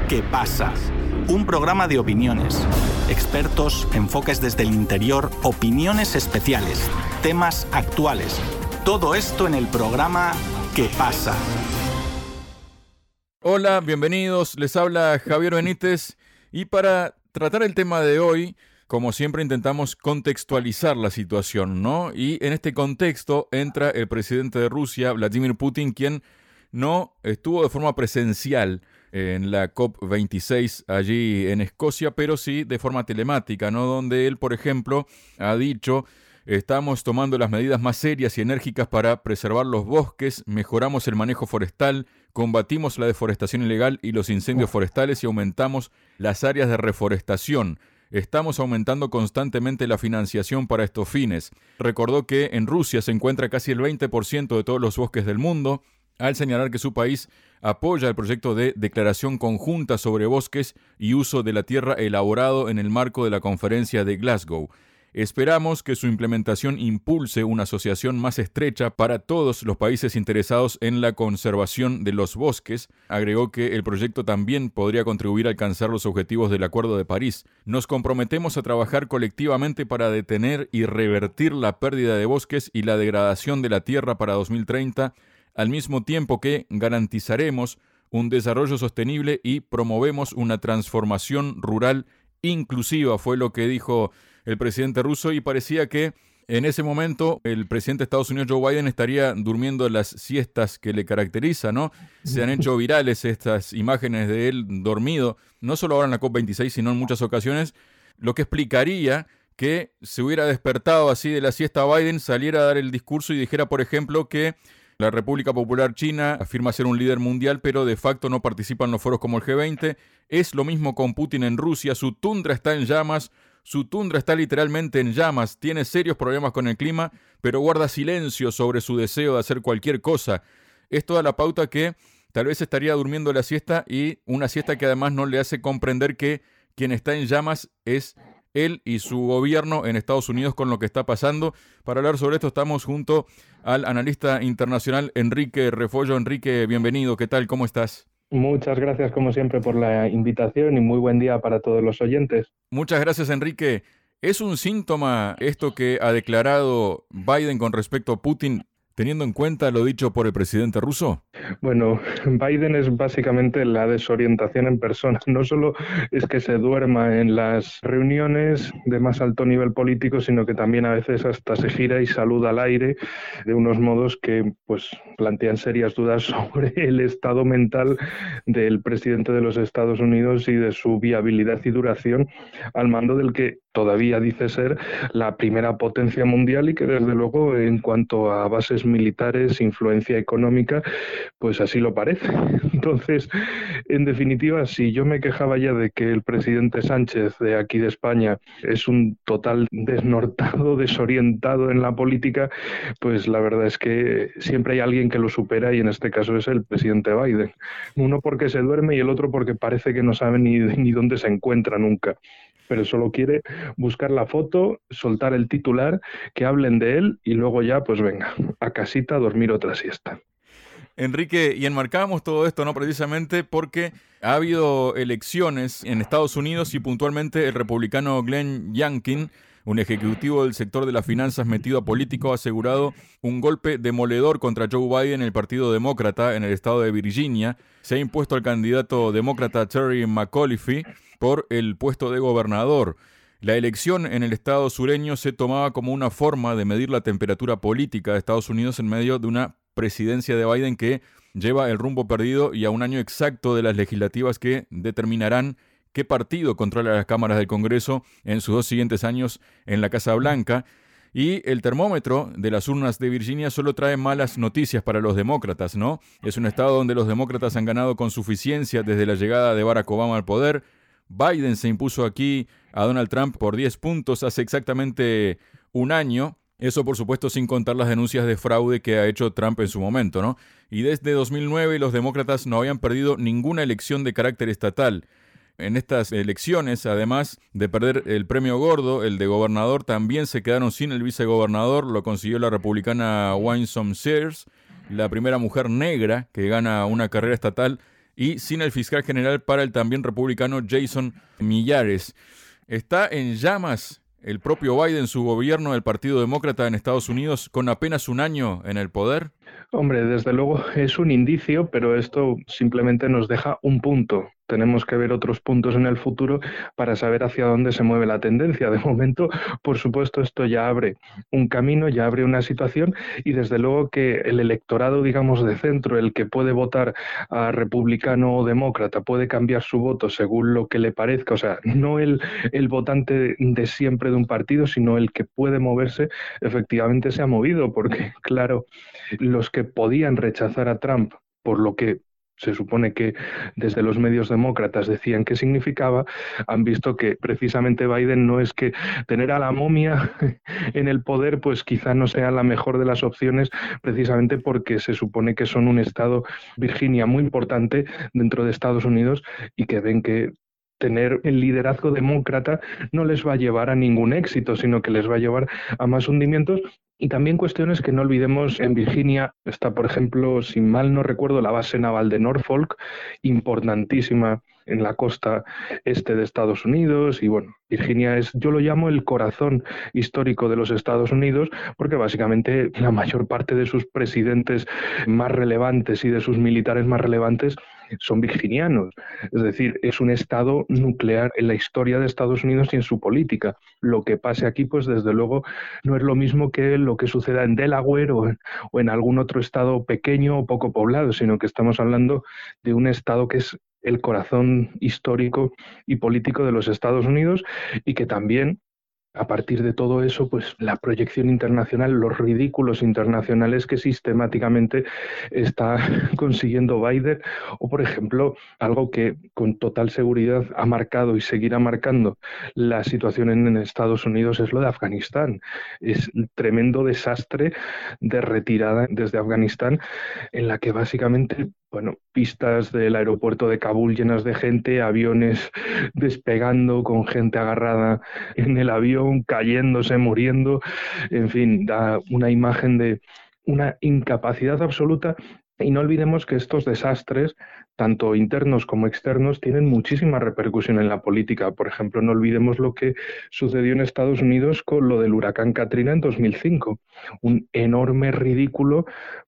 ¿Qué pasa? Un programa de opiniones, expertos, enfoques desde el interior, opiniones especiales, temas actuales. Todo esto en el programa ¿Qué pasa? Hola, bienvenidos. Les habla Javier Benítez y para tratar el tema de hoy, como siempre intentamos contextualizar la situación, ¿no? Y en este contexto entra el presidente de Rusia, Vladimir Putin, quien no estuvo de forma presencial en la COP26 allí en Escocia, pero sí de forma telemática, ¿no? Donde él, por ejemplo, ha dicho: estamos tomando las medidas más serias y enérgicas para preservar los bosques, mejoramos el manejo forestal, combatimos la deforestación ilegal y los incendios forestales y aumentamos las áreas de reforestación. Estamos aumentando constantemente la financiación para estos fines. Recordó que en Rusia se encuentra casi el 20% de todos los bosques del mundo, al señalar que su país apoya el proyecto de declaración conjunta sobre bosques y uso de la tierra elaborado en el marco de la conferencia de Glasgow. Esperamos que su implementación impulse una asociación más estrecha para todos los países interesados en la conservación de los bosques. Agregó que el proyecto también podría contribuir a alcanzar los objetivos del Acuerdo de París. Nos comprometemos a trabajar colectivamente para detener y revertir la pérdida de bosques y la degradación de la tierra para 2030, al mismo tiempo que garantizaremos un desarrollo sostenible y promovemos una transformación rural inclusiva, fue lo que dijo el presidente ruso, y parecía que en ese momento el presidente de Estados Unidos, Joe Biden, estaría durmiendo las siestas que le caracterizan, ¿no? Se han hecho virales estas imágenes de él dormido, no solo ahora en la COP26, sino en muchas ocasiones, lo que explicaría que se hubiera despertado así de la siesta Biden, saliera a dar el discurso y dijera, por ejemplo, que la República Popular China afirma ser un líder mundial, pero de facto no participa en los foros como el G20. Es lo mismo con Putin en Rusia. Su tundra está en llamas. Su tundra está literalmente en llamas. Tiene serios problemas con el clima, pero guarda silencio sobre su deseo de hacer cualquier cosa. Esto da la pauta que tal vez estaría durmiendo la siesta, y una siesta que además no le hace comprender que quien está en llamas es él y su gobierno en Estados Unidos con lo que está pasando. Para hablar sobre esto estamos junto al analista internacional Enrique Refollo. Enrique, bienvenido. ¿Qué tal? ¿Cómo estás? Muchas gracias, como siempre, por la invitación y muy buen día para todos los oyentes. Muchas gracias, Enrique. ¿Es un síntoma esto que ha declarado Biden con respecto a Putin, teniendo en cuenta lo dicho por el presidente ruso? Bueno, Biden es básicamente la desorientación en persona. No solo es que se duerma en las reuniones de más alto nivel político, sino que también a veces hasta se gira y saluda al aire de unos modos que pues plantean serias dudas sobre el estado mental del presidente de los Estados Unidos y de su viabilidad y duración al mando del que todavía dice ser la primera potencia mundial, y que desde luego en cuanto a bases militares, influencia económica, pues así lo parece. Entonces, en definitiva, si yo me quejaba ya de que el presidente Sánchez de aquí de España es un total desnortado, desorientado en la política, pues la verdad es que siempre hay alguien que lo supera, y en este caso es el presidente Biden. Uno porque se duerme y el otro porque parece que no sabe ni dónde se encuentra nunca, pero solo quiere buscar la foto, soltar el titular, que hablen de él y luego ya, pues venga, a casita a dormir otra siesta. Enrique, y enmarcamos todo esto, ¿no? Precisamente porque ha habido elecciones en Estados Unidos y puntualmente el republicano Glenn Youngkin, un ejecutivo del sector de las finanzas metido a político, ha asegurado un golpe demoledor contra Joe Biden, el Partido Demócrata, en el estado de Virginia. Se ha impuesto al candidato demócrata Terry McAuliffe por el puesto de gobernador. La elección en el estado sureño se tomaba como una forma de medir la temperatura política de Estados Unidos en medio de una presidencia de Biden que lleva el rumbo perdido y a un año exacto de las legislativas que determinarán qué partido controla las cámaras del Congreso en sus 2 siguientes años en la Casa Blanca. Y el termómetro de las urnas de Virginia solo trae malas noticias para los demócratas, ¿no? Es un estado donde los demócratas han ganado con suficiencia desde la llegada de Barack Obama al poder. Biden se impuso aquí a Donald Trump por 10 puntos hace exactamente un año. Eso, por supuesto, sin contar las denuncias de fraude que ha hecho Trump en su momento, ¿no? Y desde 2009 los demócratas no habían perdido ninguna elección de carácter estatal. En estas elecciones, además de perder el premio gordo, el de gobernador, también se quedaron sin el vicegobernador. Lo consiguió la republicana Winsome Sears, la primera mujer negra que gana una carrera estatal. y sin el fiscal general para el también republicano Jason Miyares. ¿Está en llamas el propio Biden, su gobierno del Partido Demócrata en Estados Unidos, con apenas un año en el poder? Hombre, desde luego es un indicio, pero esto simplemente nos deja un punto. Tenemos que ver otros puntos en el futuro para saber hacia dónde se mueve la tendencia. De momento, por supuesto, esto ya abre un camino, ya abre una situación y desde luego que el electorado, digamos, de centro, el que puede votar a republicano o demócrata, puede cambiar su voto según lo que le parezca. O sea, no el votante de siempre de un partido, sino el que puede moverse, efectivamente se ha movido, porque claro, los que podían rechazar a Trump por lo que se supone que desde los medios demócratas decían que significaba, han visto que precisamente Biden no es que tener a la momia en el poder, pues quizá no sea la mejor de las opciones, precisamente porque se supone que son un estado, Virginia, muy importante dentro de Estados Unidos y que ven que tener el liderazgo demócrata no les va a llevar a ningún éxito, sino que les va a llevar a más hundimientos. Y también cuestiones que no olvidemos, en Virginia está, por ejemplo, si mal no recuerdo, la base naval de Norfolk, importantísima en la costa este de Estados Unidos. Y bueno, Virginia es, yo lo llamo el corazón histórico de los Estados Unidos, porque básicamente la mayor parte de sus presidentes más relevantes y de sus militares más relevantes son virginianos. Es decir, es un estado nuclear en la historia de Estados Unidos y en su política. Lo que pase aquí, pues desde luego, no es lo mismo que lo que suceda en Delaware o en algún otro estado pequeño o poco poblado, sino que estamos hablando de un estado que es el corazón histórico y político de los Estados Unidos y que también, a partir de todo eso, pues la proyección internacional, los ridículos internacionales que sistemáticamente está consiguiendo Biden, o por ejemplo, algo que con total seguridad ha marcado y seguirá marcando la situación en Estados Unidos es lo de Afganistán. Es un tremendo desastre de retirada desde Afganistán en la que básicamente, bueno, pistas del aeropuerto de Kabul llenas de gente, aviones despegando con gente agarrada en el avión, cayéndose, muriendo, en fin, da una imagen de una incapacidad absoluta. Y no olvidemos que estos desastres, tanto internos como externos, tienen muchísima repercusión en la política. Por ejemplo, no olvidemos lo que sucedió en Estados Unidos con lo del huracán Katrina en 2005. Un enorme ridículo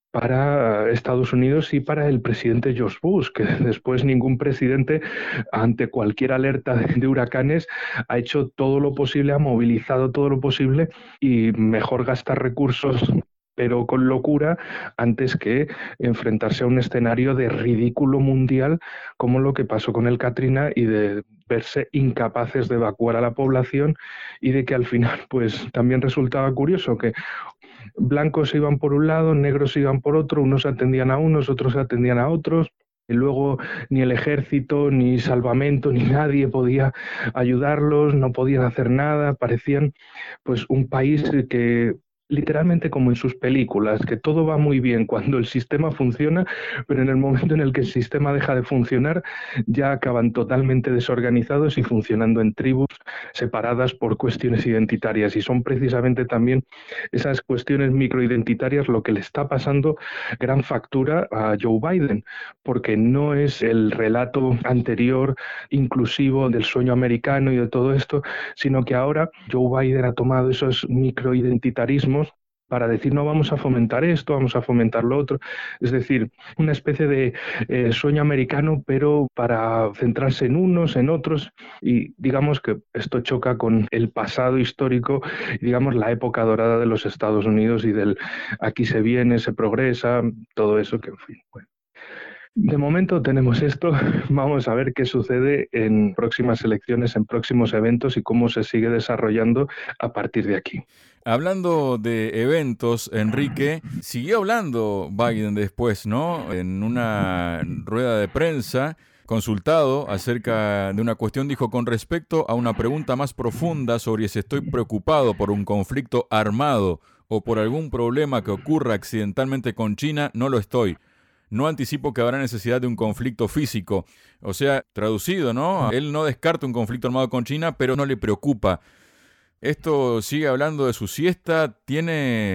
para Estados Unidos y para el presidente George Bush, que después ningún presidente ante cualquier alerta de huracanes ha hecho todo lo posible, ha movilizado todo lo posible y mejor gastar recursos pero con locura, antes que enfrentarse a un escenario de ridículo mundial como lo que pasó con el Katrina y de verse incapaces de evacuar a la población y de que al final pues también resultaba curioso que blancos iban por un lado, negros iban por otro, unos atendían a unos, otros atendían a otros. Y luego ni el ejército, ni salvamento, ni nadie podía ayudarlos, no podían hacer nada, parecían pues un país que literalmente como en sus películas, que todo va muy bien cuando el sistema funciona, pero en el momento en el que el sistema deja de funcionar, ya acaban totalmente desorganizados y funcionando en tribus separadas por cuestiones identitarias. Y son precisamente también esas cuestiones microidentitarias lo que le está pasando gran factura a Joe Biden, porque no es el relato anterior inclusivo del sueño americano y de todo esto, sino que ahora Joe Biden ha tomado esos microidentitarismos para decir no vamos a fomentar esto, vamos a fomentar lo otro. Es decir, una especie de sueño americano, pero para centrarse en unos, en otros, y digamos que esto choca con el pasado histórico, digamos la época dorada de los Estados Unidos y del aquí se viene, se progresa, todo eso que en fin, bueno. De momento tenemos esto, vamos a ver qué sucede en próximas elecciones, en próximos eventos y cómo se sigue desarrollando a partir de aquí. Hablando de eventos, Enrique, siguió hablando Biden después, ¿no? En una rueda de prensa, consultado acerca de una cuestión, dijo: con respecto a una pregunta más profunda sobre si estoy preocupado por un conflicto armado o por algún problema que ocurra accidentalmente con China, no lo estoy. No anticipo que habrá necesidad de un conflicto físico. O sea, traducido, ¿no? Él no descarta un conflicto armado con China, pero no le preocupa. Esto sigue hablando de su siesta, tiene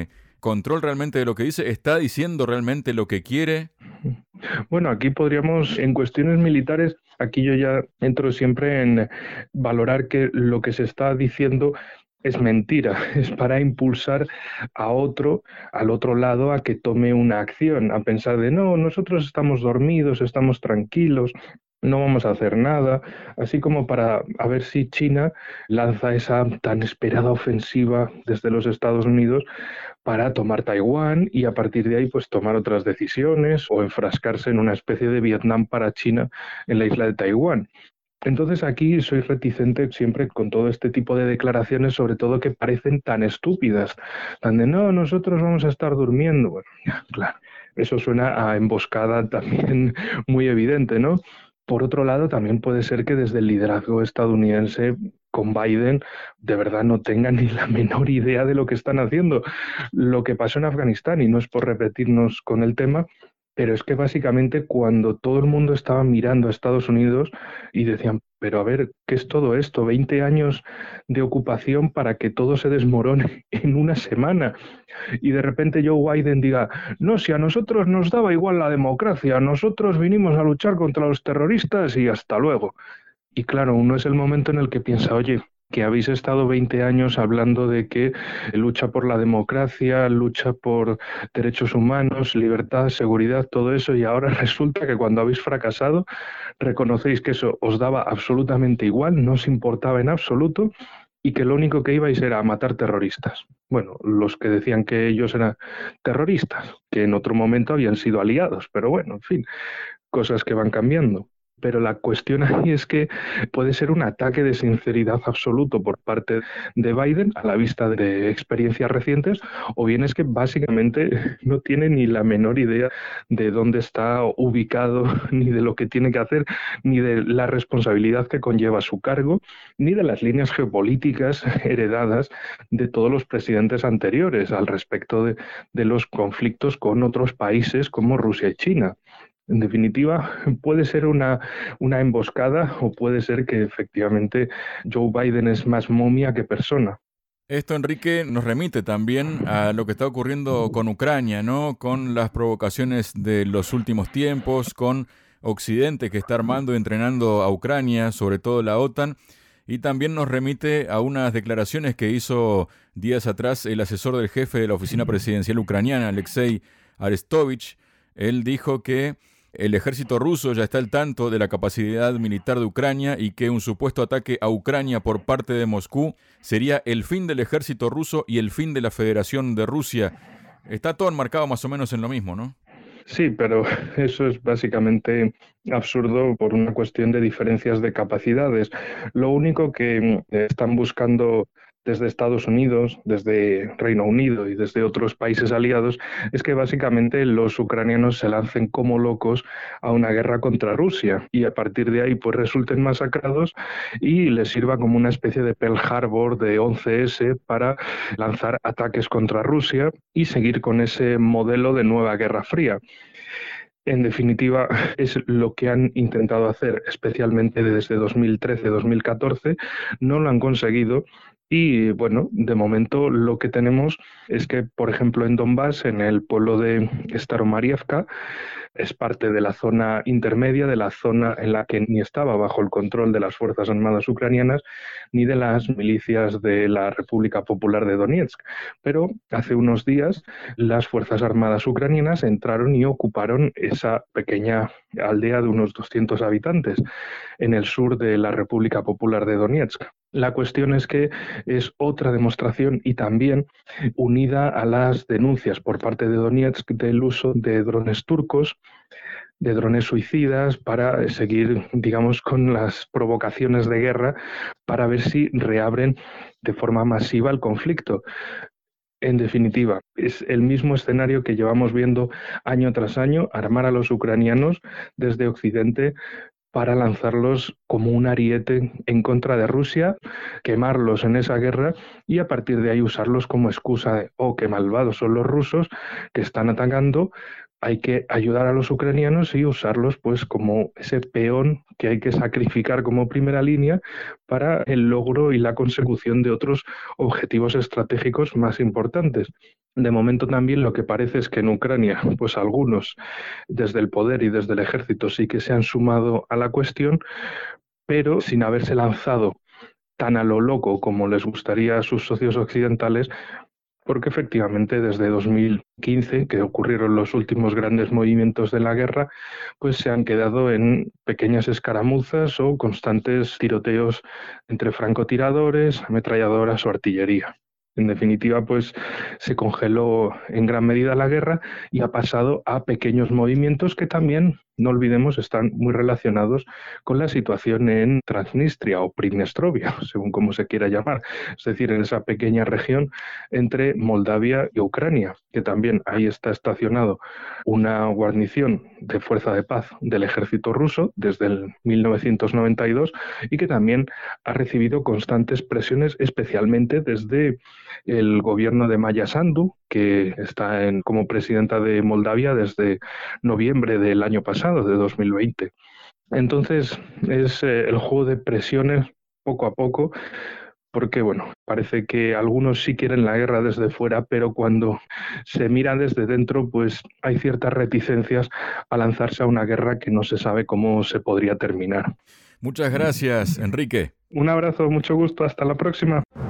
control realmente de lo que dice? ¿Está diciendo realmente lo que quiere? Bueno, aquí podríamos, en cuestiones militares, aquí yo ya entro siempre en valorar que lo que se está diciendo es mentira, es para impulsar a otro, al otro lado, a que tome una acción, a pensar de no, nosotros estamos dormidos, estamos tranquilos, no vamos a hacer nada, así como para a ver si China lanza esa tan esperada ofensiva desde los Estados Unidos para tomar Taiwán y a partir de ahí pues tomar otras decisiones o enfrascarse en una especie de Vietnam para China en la isla de Taiwán. Entonces aquí soy reticente siempre con todo este tipo de declaraciones, sobre todo que parecen tan estúpidas, tan de no, nosotros vamos a estar durmiendo. Bueno, ya, claro, eso suena a emboscada también muy evidente, ¿no? Por otro lado, también puede ser que desde el liderazgo estadounidense con Biden de verdad no tengan ni la menor idea de lo que están haciendo. Lo que pasó en Afganistán, y no es por repetirnos con el tema, pero es que básicamente cuando todo el mundo estaba mirando a Estados Unidos y decían, pero a ver, ¿qué es todo esto? 20 años de ocupación para que todo se desmorone en una semana. Y de repente Joe Biden diga, no, si a nosotros nos daba igual la democracia, nosotros vinimos a luchar contra los terroristas y hasta luego. Y claro, uno es el momento en el que piensa, oye, que habéis estado 20 años hablando de que lucha por la democracia, lucha por derechos humanos, libertad, seguridad, todo eso, y ahora resulta que cuando habéis fracasado reconocéis que eso os daba absolutamente igual, no os importaba en absoluto y que lo único que ibais era a matar terroristas. Bueno, los que decían que ellos eran terroristas, que en otro momento habían sido aliados, pero bueno, en fin, cosas que van cambiando. Pero la cuestión ahí es que puede ser un ataque de sinceridad absoluto por parte de Biden a la vista de experiencias recientes, o bien es que básicamente no tiene ni la menor idea de dónde está ubicado, ni de lo que tiene que hacer, ni de la responsabilidad que conlleva su cargo, ni de las líneas geopolíticas heredadas de todos los presidentes anteriores al respecto de los conflictos con otros países como Rusia y China. En definitiva, puede ser una emboscada o puede ser que efectivamente Joe Biden es más momia que persona. Esto, Enrique, nos remite también a lo que está ocurriendo con Ucrania, ¿no? Con las provocaciones de los últimos tiempos, con Occidente que está armando y entrenando a Ucrania, sobre todo la OTAN, y también nos remite a unas declaraciones que hizo días atrás el asesor del jefe de la oficina presidencial ucraniana, Alexei Arestovich. Él dijo que el ejército ruso ya está al tanto de la capacidad militar de Ucrania y que un supuesto ataque a Ucrania por parte de Moscú sería el fin del ejército ruso y el fin de la Federación de Rusia. Está todo enmarcado más o menos en lo mismo, ¿no? Sí, pero eso es básicamente absurdo por una cuestión de diferencias de capacidades. Lo único que están buscando desde Estados Unidos, desde Reino Unido y desde otros países aliados, es que básicamente los ucranianos se lancen como locos a una guerra contra Rusia y a partir de ahí pues resulten masacrados y les sirva como una especie de Pearl Harbor de 11S para lanzar ataques contra Rusia y seguir con ese modelo de nueva Guerra Fría. En definitiva, es lo que han intentado hacer, especialmente desde 2013-2014, no lo han conseguido. Y bueno, de momento lo que tenemos es que, por ejemplo, en Donbass, en el pueblo de Staromarievka, es parte de la zona intermedia, de la zona en la que ni estaba bajo el control de las Fuerzas Armadas ucranianas ni de las milicias de la República Popular de Donetsk. Pero hace unos días las Fuerzas Armadas ucranianas entraron y ocuparon esa pequeña aldea de unos 200 habitantes en el sur de la República Popular de Donetsk. La cuestión es que es otra demostración y también unida a las denuncias por parte de Donetsk del uso de drones turcos, de drones suicidas para seguir, digamos, con las provocaciones de guerra para ver si reabren de forma masiva el conflicto. En definitiva, es el mismo escenario que llevamos viendo año tras año, armar a los ucranianos desde Occidente para lanzarlos como un ariete en contra de Rusia, quemarlos en esa guerra y a partir de ahí usarlos como excusa de, oh, qué malvados son los rusos que están atacando hay que ayudar a los ucranianos y usarlos pues como ese peón que hay que sacrificar como primera línea para el logro y la consecución de otros objetivos estratégicos más importantes. De momento también lo que parece es que en Ucrania, pues algunos desde el poder y desde el ejército sí que se han sumado a la cuestión, pero sin haberse lanzado tan a lo loco como les gustaría a sus socios occidentales, porque efectivamente desde 2015, que ocurrieron los últimos grandes movimientos de la guerra, pues se han quedado en pequeñas escaramuzas o constantes tiroteos entre francotiradores, ametralladoras o artillería. En definitiva, pues se congeló en gran medida la guerra y ha pasado a pequeños movimientos que también, no olvidemos, están muy relacionados con la situación en Transnistria o Pridnestrovia, según como se quiera llamar, es decir, en esa pequeña región entre Moldavia y Ucrania, que también ahí está estacionado una guarnición de fuerza de paz del ejército ruso desde el 1992 y que también ha recibido constantes presiones, especialmente desde el gobierno de Maya Sandu, que está como presidenta de Moldavia desde noviembre del año pasado, de 2020. Entonces, es el juego de presiones poco a poco, porque bueno, parece que algunos sí quieren la guerra desde fuera, pero cuando se mira desde dentro, pues hay ciertas reticencias a lanzarse a una guerra que no se sabe cómo se podría terminar. Muchas gracias, Enrique. Un abrazo, mucho gusto, hasta la próxima.